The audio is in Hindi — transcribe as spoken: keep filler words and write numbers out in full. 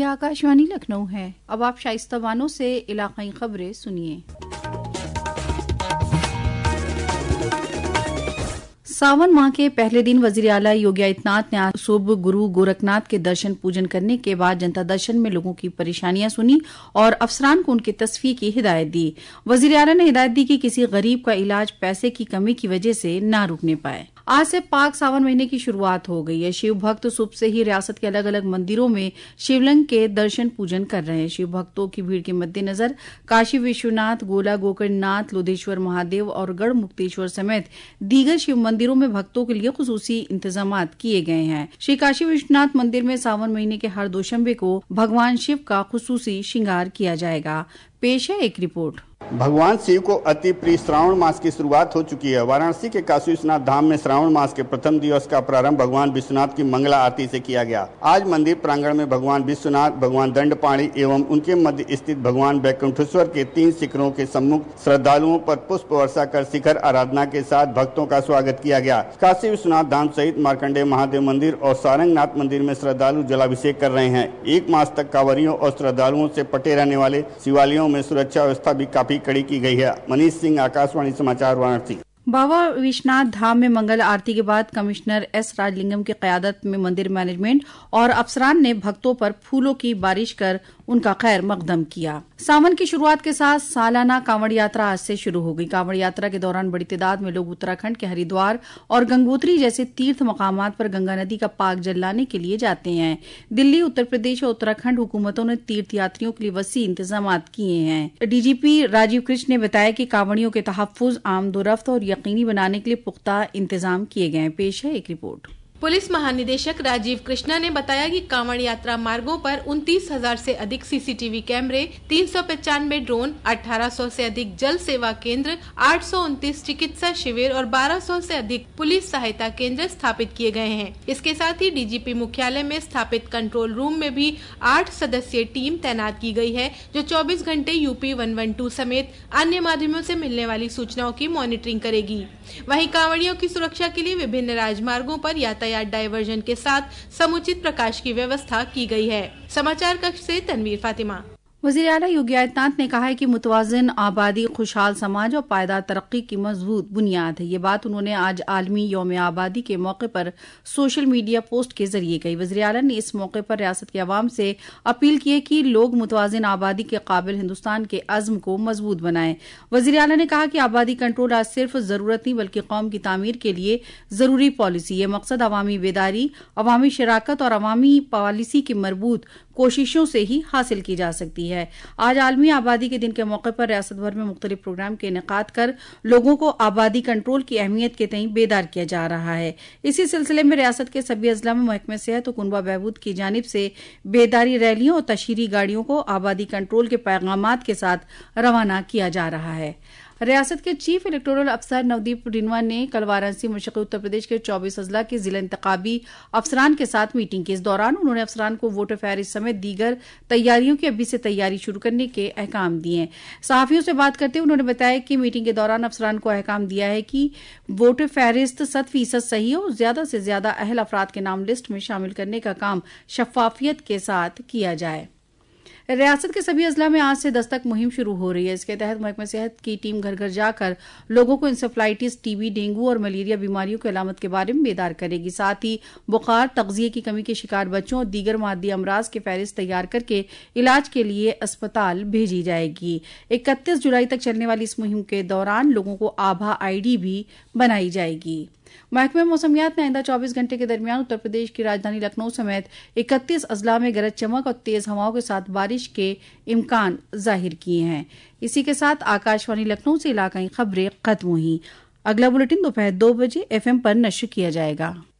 ये आकाशवाणी लखनऊ है। अब आप शाइस्ता बानो से इलाकाई खबरें सुनिए। सावन माह के पहले दिन वजीर आला योगी आदित्यनाथ ने आज सुबह गुरु गोरखनाथ के दर्शन पूजन करने के बाद जनता दर्शन में लोगों की परेशानियां सुनी और अफसरान को उनके तस्फी की हिदायत दी। वजीर आला ने हिदायत दी कि किसी गरीब का इलाज पैसे की कमी की वजह से न रुकने पाए। आज से पाक सावन महीने की शुरुआत हो गई है। शिव भक्त सुबह से ही रियासत के अलग अलग मंदिरों में शिवलिंग के दर्शन पूजन कर रहे हैं। शिव भक्तों की भीड़ के मद्देनजर काशी विश्वनाथ, गोला गोकर्णनाथ, लोधेश्वर महादेव और गढ़ मुक्तेश्वर समेत दीगर शिव मंदिरों में भक्तों के लिए खुसूसी इंतजाम किए गए हैं। श्री काशी विश्वनाथ मंदिर में सावन महीने के हर दोशंबे को भगवान शिव का खुसूसी श्रृंगार किया जाएगा। पेश है एक रिपोर्ट। भगवान शिव को अति प्रिय श्रावण मास की शुरुआत हो चुकी है। वाराणसी के काशी विश्वनाथ धाम में श्रावण मास के प्रथम दिवस का प्रारंभ भगवान विश्वनाथ की मंगला आरती से किया गया। आज मंदिर प्रांगण में भगवान विश्वनाथ, भगवान दंडपाणी एवं उनके मध्य स्थित भगवान वैकुंठेश्वर के तीन शिखरों के सम्मुख श्रद्धालुओं पर पुष्प वर्षा कर शिखर आराधना के साथ भक्तों का स्वागत किया गया। काशी विश्वनाथ धाम सहित मार्कंडेय महादेव मंदिर और सारंगनाथ मंदिर में श्रद्धालु जलाभिषेक कर रहे हैं। एक मास तक कांवरियों और श्रद्धालुओं से पटे रहने वाले शिवालयों में सुरक्षा व्यवस्था भी काफी कड़ी की गई है। मनीष सिंह, आकाशवाणी समाचार, वाराणसी। बाबा विश्वनाथ धाम में मंगल आरती के बाद कमिश्नर एस राजलिंगम की क़यादत में मंदिर मैनेजमेंट और अफसरान ने भक्तों पर फूलों की बारिश कर उनका खैर मकदम किया। सावन की शुरुआत के साथ सालाना कांवड़ यात्रा आज से शुरू हो गई। कांवड़ यात्रा के दौरान बड़ी तादाद में लोग उत्तराखंड के हरिद्वार और गंगोत्री जैसे तीर्थ मकामात पर गंगा नदी का पाक जल लाने के लिए जाते हैं। दिल्ली, उत्तर प्रदेश और उत्तराखंड हुकूमतों ने तीर्थ यात्रियों के लिए वसी इंतजाम किए हैं। डीजीपी राजीव कृष्ण ने बताया कि कांवड़ियों के तहफ्फुज, आमदोरफ्त और यकीनी बनाने के लिए पुख्ता इंतजाम किए गए। पेश है एक रिपोर्ट। पुलिस महानिदेशक राजीव कृष्णा ने बताया कि कांवड़ यात्रा मार्गों पर उनतीस हजार से अधिक सीसीटीवी कैमरे, तीन सौ पचानवे ड्रोन, अठारह सौ से अधिक जल सेवा केंद्र, आठ सौ उनतीस चिकित्सा शिविर और बारह सौ से अधिक पुलिस सहायता केंद्र स्थापित किए गए हैं। इसके साथ ही डीजीपी मुख्यालय में स्थापित कंट्रोल रूम में भी आठ सदस्यीय टीम तैनात की गई है, जो चौबीस घंटे यूपी एक सौ बारह समेत अन्य माध्यमों से मिलने वाली सूचनाओं की मॉनिटरिंग करेगी। वहीं कांवड़ियों की सुरक्षा के लिए विभिन्न राजमार्गों पर यातायात डायवर्जन के साथ समुचित प्रकाश की व्यवस्था की गई है। समाचार कक्ष से तनवीर फातिमा। वज़ीर आला योगी आदित्यनाथ ने कहा है कि मुतवाज़िन आबादी खुशहाल समाज और पायदार तरक्की की मजबूत बुनियाद है। ये बात उन्होंने आज आलमी यौम आबादी के मौके पर सोशल मीडिया पोस्ट के जरिए कही। वज़ीर आला ने इस मौके पर रियासत के अवाम से अपील की है कि लोग मुतवाज़िन आबादी के काबिल हिंदुस्तान के अज़्म को मजबूत बनाएं। वज़ीर आला ने कहा कि आबादी कंट्रोल आज सिर्फ जरूरत नहीं बल्कि कौम की तामीर के लिए जरूरी पॉलिसी है। मकसद अवामी बेदारी, अवामी शराकत और अवामी पॉलिसी की मरबूत कोशिशों से ही हासिल की जा सकती है। आज आलमी आबादी के दिन के मौके पर रियासत भर में मुख्तलिफ प्रोग्राम के इनेकाद कर लोगों को आबादी कंट्रोल की अहमियत के तई बेदार किया जा रहा है। इसी सिलसिले में रियासत के सभी अजला में महकमे सेहत और कुनबा बहबूद की जानिब से बेदारी रैलियों और तशहीरी गाड़ियों को आबादी कंट्रोल के पैगामात के साथ रवाना किया जा रहा है। रियासत के चीफ इलेक्टोरल अफसर नवदीप रिनवा ने कल वाराणसी मशरक़ी उत्तर प्रदेश के चौबीस अजला के जिला इंतखाबी अफसरान के साथ मीटिंग की। इस दौरान उन्होंने अफसरान को वोटर फहरिस्त समेत दीगर तैयारियों की अभी से तैयारी शुरू करने के अहकाम दिए। सहाफियों से बात करते हुए उन्होंने बताया कि मीटिंग के दौरान अफसरान को अहकाम दिया है कि वोटर फहरिस्त शत फीसद सही हो, ज्यादा से ज्यादा अहल अफराद के नाम लिस्ट में शामिल करने का काम शफाफियत के साथ किया जाए। रियासत के सभी अजला में आज से दस्तक मुहिम शुरू हो रही है। इसके तहत महकमा सेहत की टीम घर घर जाकर लोगों को इंसेफ्लाइटिस, टीबी, डेंगू और मलेरिया बीमारियों की अलामत के बारे में बेदार करेगी। साथ ही बुखार, तग़ज़िये की कमी के शिकार बच्चों और दीगर मादी अमराज के फहरिस्त तैयार करके इलाज के लिए अस्पताल भेजी जाएगी। इकतीस जुलाई तक चलने वाली इस मुहिम के दौरान लोगों को आभा आईडी भी बनाई जाएगी। महकमे मौसमियात ने आइंदा चौबीस घंटे के दरमियान उत्तर प्रदेश की राजधानी लखनऊ समेत इकतीस अजला में गरज चमक और तेज हवाओं के साथ बारिश के इम्कान जाहिर किए हैं। इसी के साथ आकाशवाणी लखनऊ से इलाकाई खबरें खत्म हुई। अगला बुलेटिन दोपहर दो बजे एफएम पर नश्र किया जाएगा।